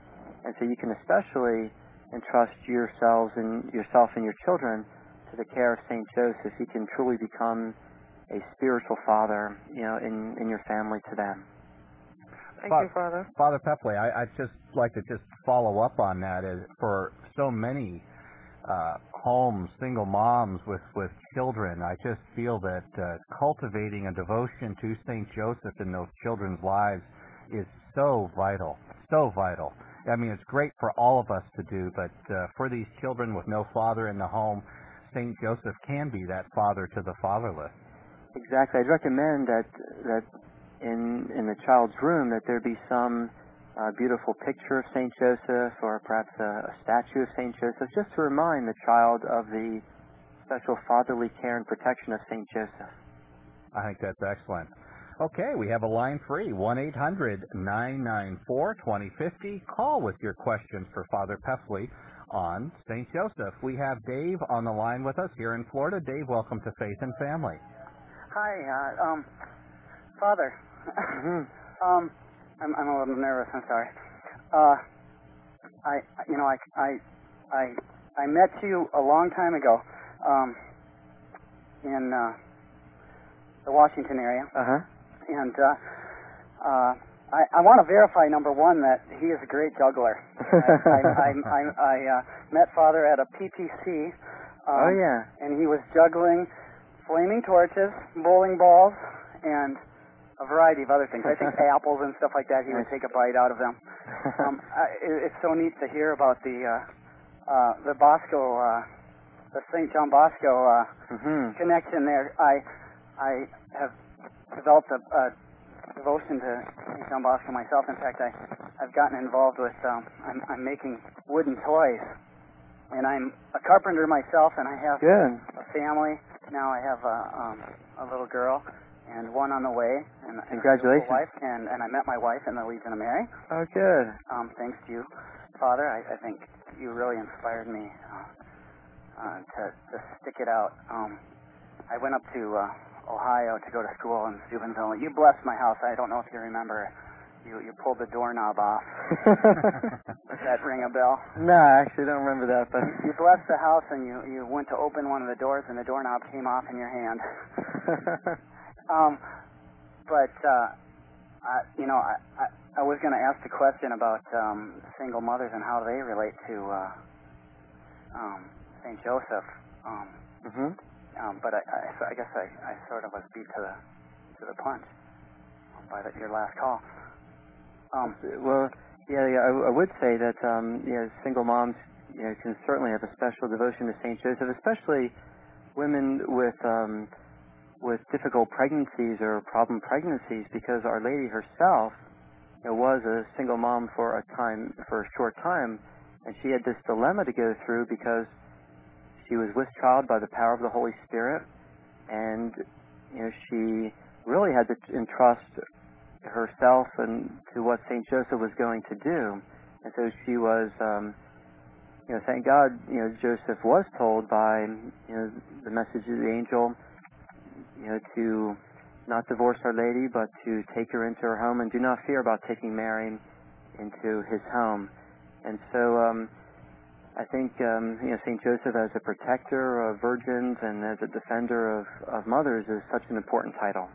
And so you can especially entrust yourselves and yourself and your children to the care of Saint Joseph. He can truly become a spiritual father, you know, in, in your family to them. Thank Fa- you, Father. Father Pepley, I, I'd just like to just follow up on that. Is for so many uh, homes, single moms with, with children, I just feel that uh, cultivating a devotion to Saint Joseph in those children's lives is so vital, so vital. I mean, it's great for all of us to do, but uh, for these children with no father in the home, Saint Joseph can be that father to the fatherless. Exactly. I'd recommend that that in in the child's room that there be some uh, beautiful picture of Saint Joseph, or perhaps a, a statue of Saint Joseph, just to remind the child of the special fatherly care and protection of Saint Joseph. I think that's excellent. Okay, we have a line free, one eight hundred nine nine four two zero five zero. Call with your questions for Father Pepley on Saint Joseph. We have Dave on the line with us here in Florida. Dave, welcome to Faith and Family. Hi, uh, um, Father. Mm-hmm. um, I'm, I'm a little nervous. I'm sorry. Uh, I, you know, I, I, I, I met you a long time ago, um, in uh, the Washington area. Uh huh. And uh, uh, I, I want to verify, number one, that he is a great juggler. I, I, I, I, I uh, met Father at a P T C. Um, Oh yeah. And he was juggling flaming torches, bowling balls, and a variety of other things. I think apples and stuff like that. He would take a bite out of them. Um, I, it, it's so neat to hear about the uh, uh, the Bosco, uh, the Saint John Bosco uh, Mm-hmm. connection there. I I have developed a, a devotion to Saint John Bosco myself. In fact, I I've gotten involved with um, I'm, I'm making wooden toys, and I'm a carpenter myself, and I have Good. a family. Now I have a um, a little girl and one on the way, and, and Congratulations. a wife, and, and I met my wife in the Legion of Mary. Oh, good. Um, thanks to you, Father. I, I think you really inspired me uh, uh, to, to stick it out. Um, I went up to uh, Ohio to go to school in Steubenville. You blessed my house. I don't know if you remember. You you pulled the doorknob off. Does that ring a bell? No, I actually don't remember that, but You blessed the house, and you, you went to open one of the doors, and the doorknob came off in your hand. um, but uh, I, you know, I I, I was going to ask a question about um, single mothers and how they relate to uh, um, Saint Joseph. Um, mm-hmm. um, but I, I, I guess I, I sort of was beat to the to the punch by the, your last call. Um, Well, yeah, yeah I, I would say that um, you know, single moms, you know, can certainly have a special devotion to Saint Joseph, especially women with um, with difficult pregnancies or problem pregnancies, because Our Lady herself, you know, was a single mom for a time, for a short time, and she had this dilemma to go through because she was with child by the power of the Holy Spirit, and you know, she really had to entrust herself and to what Saint Joseph was going to do. And so she was, um, you know, thank God, you know, Joseph was told by, you know, the message of the angel, you know, to not divorce Our Lady, but to take her into her home, and do not fear about taking Mary into his home. And so um, I think, um, you know, Saint Joseph as a protector of virgins and as a defender of, of mothers is such an important title.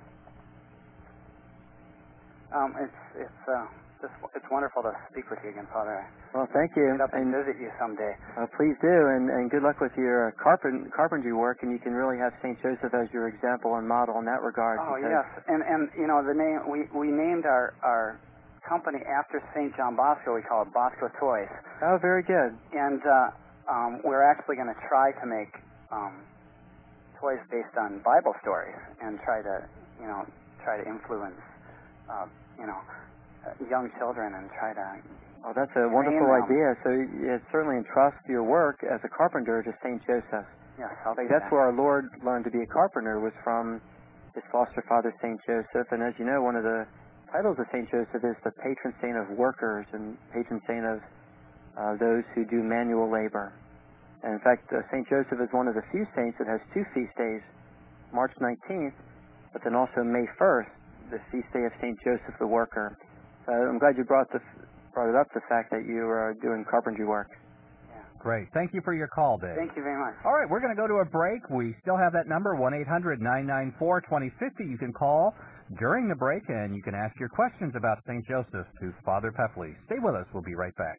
Um, it's it's uh, just it's wonderful to speak with you again, Father. Well, thank you. Get up and, and visit you someday. Uh, please do, and, and good luck with your uh, carpent, carpentry work, and you can really have Saint Joseph as your example and model in that regard. Oh yes, and and you know the name we we named our our company after Saint John Bosco. We call it Bosco Toys. Oh, very good. And uh, um, we're actually going to try to make um, toys based on Bible stories, and try to you know try to influence. Uh, you know, uh, young children, and try to. Oh, that's a wonderful idea. So you certainly entrust your work as a carpenter to Saint Joseph. Yes, I'll like do that's that. where our Lord learned to be a carpenter, was from his foster father Saint Joseph. And as you know, one of the titles of Saint Joseph is the patron saint of workers and patron saint of uh, those who do manual labor. And in fact, uh, Saint Joseph is one of the few saints that has two feast days, March nineteenth, but then also May first. The feast day of Saint Joseph the Worker. So I'm glad you brought this brought it up, the fact that you are doing carpentry work. Great. Thank you for your call, Dave. Thank you very much. All right, we're going to go to a break. We still have that number, one eight hundred nine nine four two zero five zero. You can call during the break, and you can ask your questions about Saint Joseph to Father Pefley. Stay with us. We'll be right back.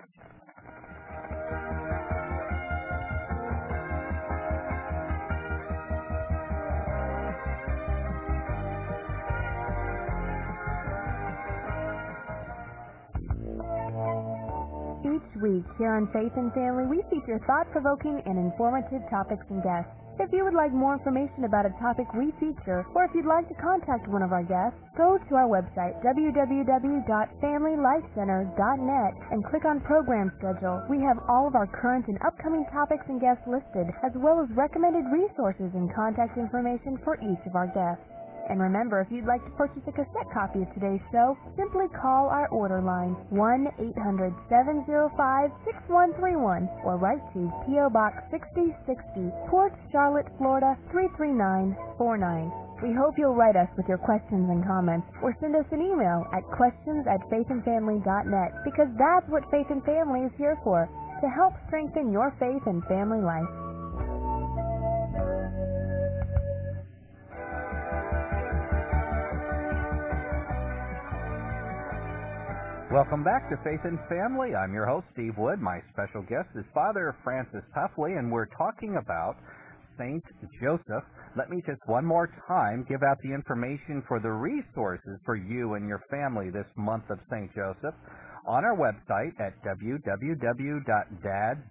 Each week here on Faith and Family, we feature thought-provoking and informative topics and guests. If you would like more information about a topic we feature, or if you'd like to contact one of our guests, go to our website, w w w dot family life center dot net, and click on Program Schedule. We have all of our current and upcoming topics and guests listed, as well as recommended resources and contact information for each of our guests. And remember, if you'd like to purchase a cassette copy of today's show, simply call our order line, one eight hundred seven oh five six one three one, or write to P O. Box sixty sixty, Port Charlotte, Florida three three nine four nine. We hope you'll write us with your questions and comments, or send us an email at questions at faith and family dot net, because that's what Faith and Family is here for, to help strengthen your faith and family life. Welcome back to Faith and Family. I'm your host, Steve Wood. My special guest is Father Francis Pefley, and we're talking about Saint Joseph. Let me just one more time give out the information for the resources for you and your family this month of Saint Joseph. On our website at w w w dot dads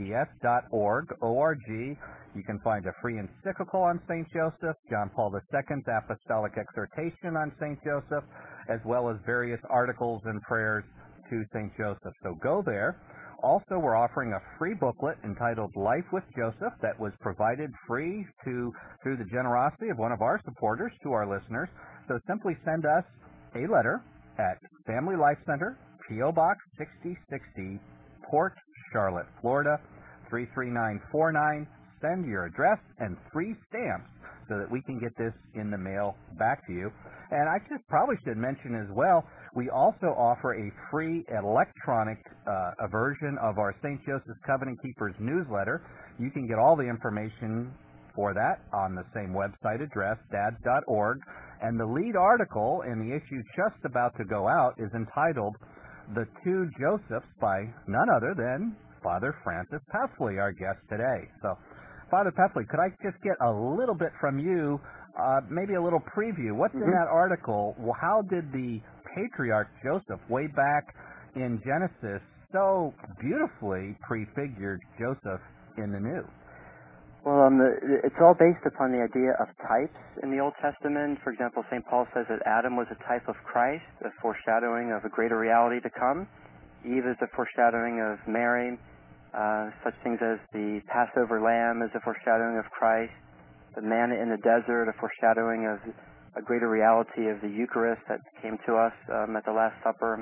dot org, O R G, you can find a free encyclical on Saint Joseph, John Paul the Second's Apostolic Exhortation on Saint Joseph, as well as various articles and prayers to Saint Joseph. So go there. Also, we're offering a free booklet entitled Life with Joseph that was provided free to through the generosity of one of our supporters to our listeners. So simply send us a letter at Family Life Center, P O. Box sixty sixty, Port Charlotte, Florida three three nine four nine. Send your address and three stamps so that we can get this in the mail back to you. And I just probably should mention as well, we also offer a free electronic uh, a version of our Saint Joseph's Covenant Keepers newsletter. You can get all the information for that on the same website address, dads dot org. And the lead article in the issue just about to go out is entitled The Two Josephs by none other than Father Francis Pefley, our guest today. So, Father Pefley, could I just get a little bit from you, uh, maybe a little preview? What's mm-hmm. in that article? Well, how did the patriarch Joseph, way back in Genesis, so beautifully prefigured Joseph in the New? Well, um, the, it's all based upon the idea of types in the Old Testament. For example, Saint Paul says that Adam was a type of Christ, a foreshadowing of a greater reality to come. Eve is a foreshadowing of Mary. Uh, such things as the Passover lamb is a foreshadowing of Christ. The manna in the desert, a foreshadowing of a greater reality of the Eucharist that came to us um, at the Last Supper.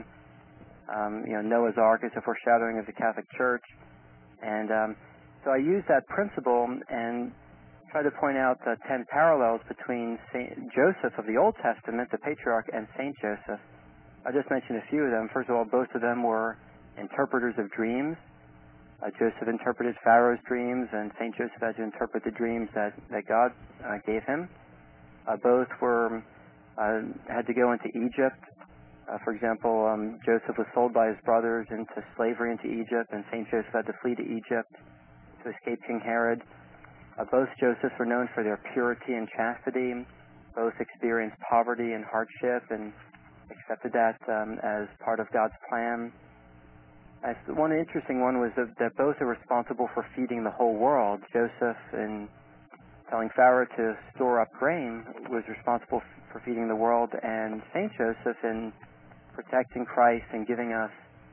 Um, you know, Noah's Ark is a foreshadowing of the Catholic Church. And um, so I use that principle and try to point out the ten parallels between Saint Joseph of the Old Testament, the patriarch, and Saint Joseph. I just mentioned a few of them. First of all, both of them were interpreters of dreams. Uh, Joseph interpreted Pharaoh's dreams, and Saint Joseph had to interpret the dreams that, that God uh, gave him. Uh, both were uh, had to go into Egypt. Uh, for example, um, Joseph was sold by his brothers into slavery into Egypt, and Saint Joseph had to flee to Egypt to escape King Herod. Uh, both Josephs were known for their purity and chastity. Both experienced poverty and hardship and accepted that um, as part of God's plan. As one interesting one was that, that both are responsible for feeding the whole world. Joseph, in telling Pharaoh to store up grain, was responsible f- for feeding the world, and Saint Joseph, in protecting Christ and giving us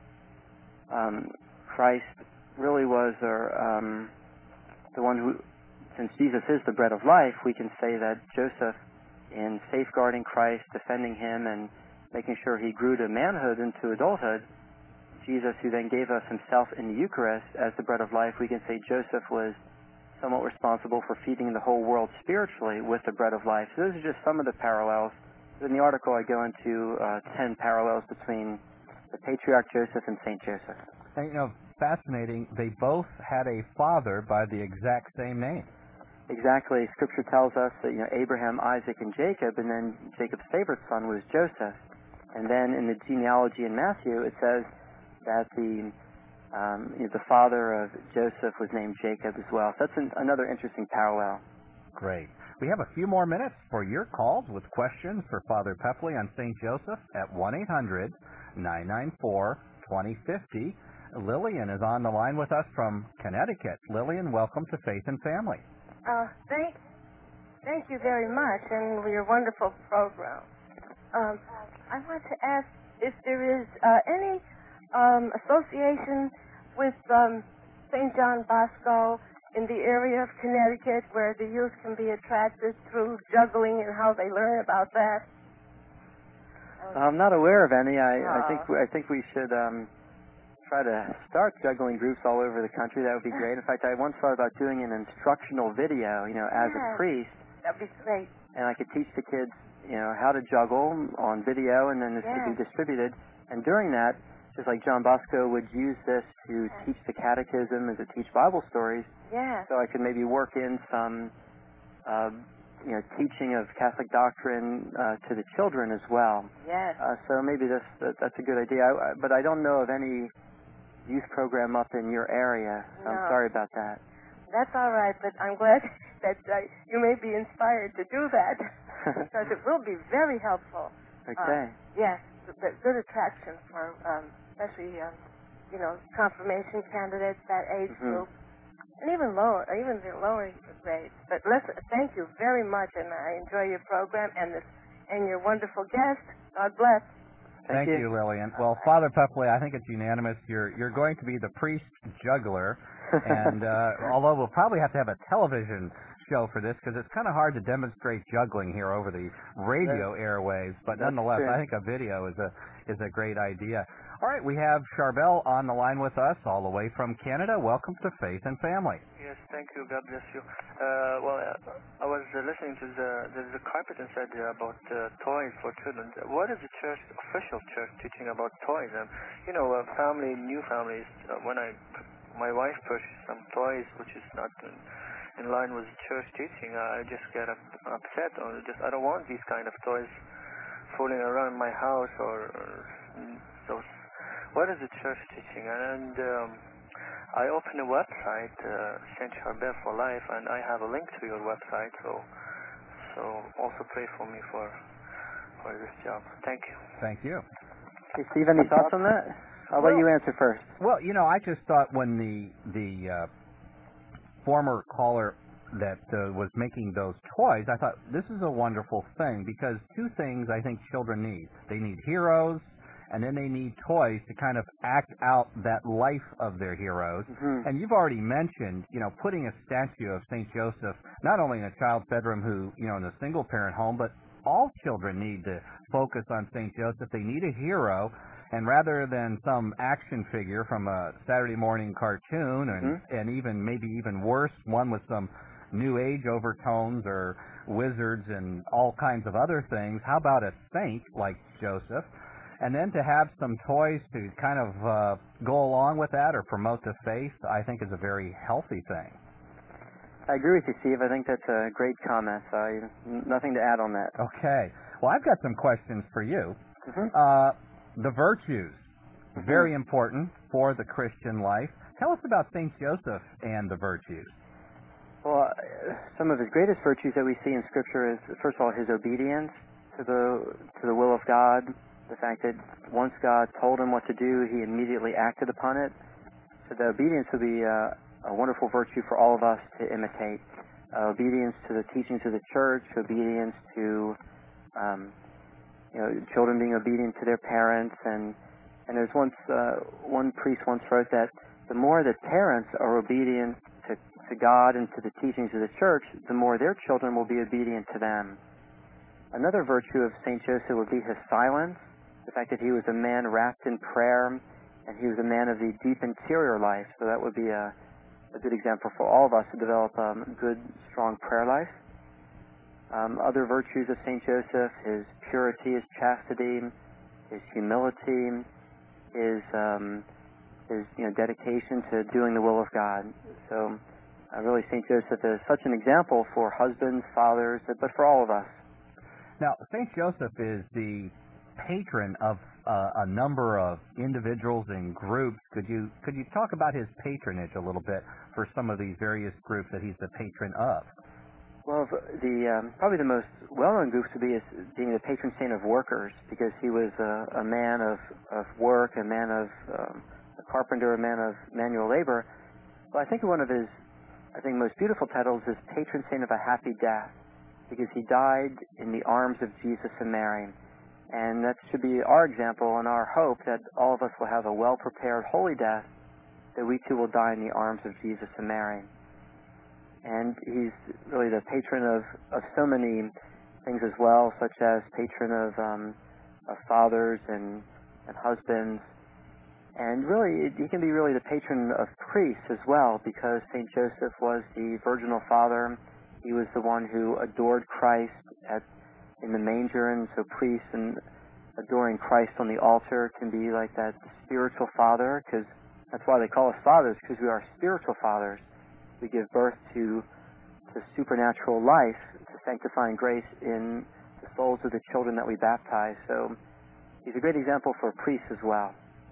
um, Christ, really was our, um, the one who, since Jesus is the bread of life, we can say that Joseph, in safeguarding Christ, defending him, and making sure he grew to manhood and to adulthood, Jesus, who then gave us himself in the Eucharist as the bread of life, we can say Joseph was somewhat responsible for feeding the whole world spiritually with the bread of life. So those are just some of the parallels. In the article, I go into uh, ten parallels between the Patriarch Joseph and Saint Joseph. And, you know, fascinating, they both had a father by the exact same name. Exactly. Scripture tells us that, you know, Abraham, Isaac, and Jacob, and then Jacob's favorite son was Joseph. And then in the genealogy in Matthew, it says that the um, you know, the father of Joseph was named Jacob as well. So that's an, another interesting parallel. Great. We have a few more minutes for your calls with questions for Father Pepley on Saint Joseph at one eight hundred nine nine four two zero five zero. Lillian is on the line with us from Connecticut. Lillian, welcome to Faith and Family. Uh, thank, thank you very much, and for your wonderful program. Um, I want to ask if there is uh, any um, association with um, Saint John Bosco in the area of Connecticut where the youth can be attracted through juggling and how they learn about that. I'm not aware of any. I, Uh, I think I think we should um, try to start juggling groups all over the country. That would be great. In fact, I once thought about doing an instructional video, you know, as Yes. a priest, That'd be great. and I could teach the kids, you know, how to juggle on video, and then this Yes. would be distributed. And during that, just like John Bosco would use this to teach the catechism and to teach Bible stories, Yes. so I could maybe work in some, uh, you know, teaching of Catholic doctrine uh, to the children as well. Yes. Uh, so maybe this that, that's a good idea. I, I, but I don't know of any youth program up in your area. So I'm No. sorry about that. That's all right, but I'm glad that uh, you may be inspired to do that because it will be very helpful. Okay. Uh, yes, the good attraction for um, especially um, you know confirmation candidates, that age Mhm. group, and even lower, even the lower grades. But listen, thank you very much, and I enjoy your program and this and your wonderful guest. God bless. Thank, you. Lillian. Well, Father Pepley, I think it's unanimous. You're you're going to be the priest juggler, and uh, although we'll probably have to have a television show for this because it's kind of hard to demonstrate juggling here over the radio airwaves, but That's nonetheless, true. I think a video is a is a great idea. All right, we have Charbel on the line with us, all the way from Canada. Welcome to Faith and Family. Yes, thank you. God bless you. Uh, well, uh, I was uh, listening to the there's a carpenter said uh, about uh, toys for children. What is the church official church teaching about toys? Um, you know, uh, family, new families. Uh, when I my wife purchased some toys, which is not in, in line with church teaching, I just get up, upset. Or just I don't want these kind of toys fooling around my house or, or those. What is the church teaching? And um, I opened a website, uh, Saint Charbel for Life, and I have a link to your website. So, so also pray for me for for this job. Thank you. Thank you. Hey, Steve, any thoughts on that? I'll Well- let you answer first. Well, you know, I just thought when the the uh, former caller that uh, was making those toys, I thought this is a wonderful thing because two things I think children need. They need heroes, and then they need toys to kind of act out that life of their heroes. Mm-hmm. And you've already mentioned, you know, putting a statue of Saint Joseph not only in a child's bedroom who, you know, in a single-parent home, but all children need to focus on Saint Joseph. They need a hero. And rather than some action figure from a Saturday morning cartoon, and, Mm-hmm. and even maybe even worse, one with some New Age overtones or wizards and all kinds of other things, how about a saint like Joseph? And then to have some toys to kind of uh, go along with that or promote the faith, I think is a very healthy thing. I agree with you, Steve. I think that's a great comment. So I, nothing to add on that. Okay. Well, I've got some questions for you. Mm-hmm. Uh, the virtues, Mhm. very important for the Christian life. Tell us about Saint Joseph and the virtues. Well, uh, some of his greatest virtues that we see in Scripture is, first of all, his obedience to the to the will of God. The fact that once God told him what to do, he immediately acted upon it. So the obedience would be uh, a wonderful virtue for all of us to imitate. Uh, obedience to the teachings of the church, obedience to um, you know, children being obedient to their parents, and and there's once uh, one priest once wrote that the more that parents are obedient to, to God and to the teachings of the church, the more their children will be obedient to them. Another virtue of Saint Joseph would be his silence, the fact that he was a man wrapped in prayer, and he was a man of the deep interior life. So that would be a, a good example for all of us to develop um, a good, strong prayer life. Um, other virtues of Saint Joseph, his purity, his chastity, his humility, his um, his you know dedication to doing the will of God. So uh, really, Saint Joseph is such an example for husbands, fathers, but for all of us. Now, Saint Joseph is the patron of uh, a number of individuals and groups. Could you could you talk about his patronage a little bit for some of these various groups that he's the patron of? Well, the um, probably the most well-known group to be is being the patron saint of workers, because he was a, a man of, of work, a man of um, a carpenter, a man of manual labor. But I think one of his, I think, most beautiful titles is patron saint of a happy death, because he died in the arms of Jesus and Mary. And that should be our example and our hope that all of us will have a well-prepared holy death, that we too will die in the arms of Jesus and Mary. And he's really the patron of, of so many things as well, such as patron of, um, of fathers and, and husbands. And really, he can be really the patron of priests as well, because Saint Joseph was the virginal father. He was the one who adored Christ at in the manger, and so priests and adoring Christ on the altar can be like that spiritual father, because that's why they call us fathers, because we are spiritual fathers. We give birth to, to supernatural life, to sanctifying grace in the souls of the children that we baptize. So he's a great example for priests as well.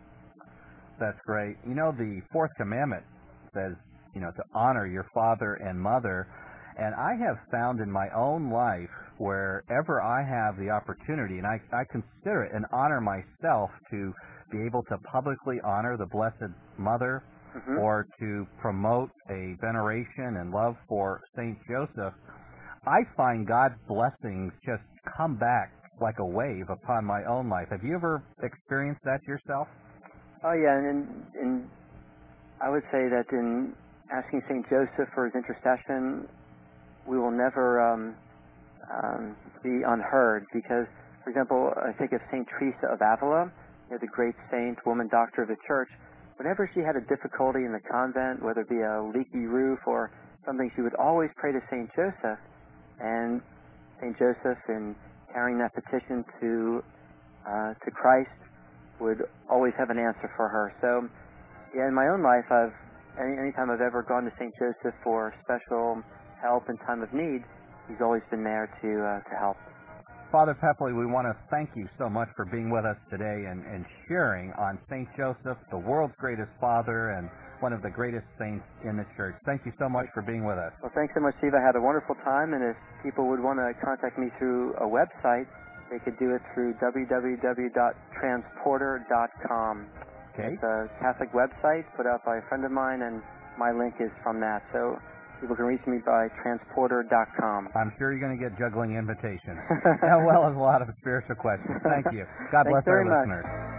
That's great. You know, the fourth commandment says, you know, to honor your father and mother. And I have found in my own life, wherever I have the opportunity, and I, I consider it an honor myself to be able to publicly honor the Blessed Mother, mm-hmm. or to promote a veneration and love for Saint Joseph, I find God's blessings just come back like a wave upon my own life. Have you ever experienced that yourself? Oh, yeah, and, and I would say that in asking Saint Joseph for his intercession, we will never um, um, be unheard, because, for example, I think of Saint Teresa of Avila, you know, the great saint, woman doctor of the church. Whenever she had a difficulty in the convent, whether it be a leaky roof or something, she would always pray to Saint Joseph, and Saint Joseph, in carrying that petition to uh, to Christ, would always have an answer for her. So, yeah, in my own life, I've any anytime I've ever gone to Saint Joseph for special help in time of need, he's always been there to uh, to help. Father Pepley, we want to thank you so much for being with us today and, and sharing on Saint Joseph, the world's greatest father and one of the greatest saints in the church. Thank you so much for being with us. Well, thanks so much, Steve. I had a wonderful time, and if people would want to contact me through a website, they could do it through w w w dot transporter dot com. Okay. It's a Catholic website put out by a friend of mine, and my link is from that. So people can reach me by transporter dot com. I'm sure you're going to get juggling invitations, as well as a lot of spiritual questions. Thank you. God bless our listeners. Much.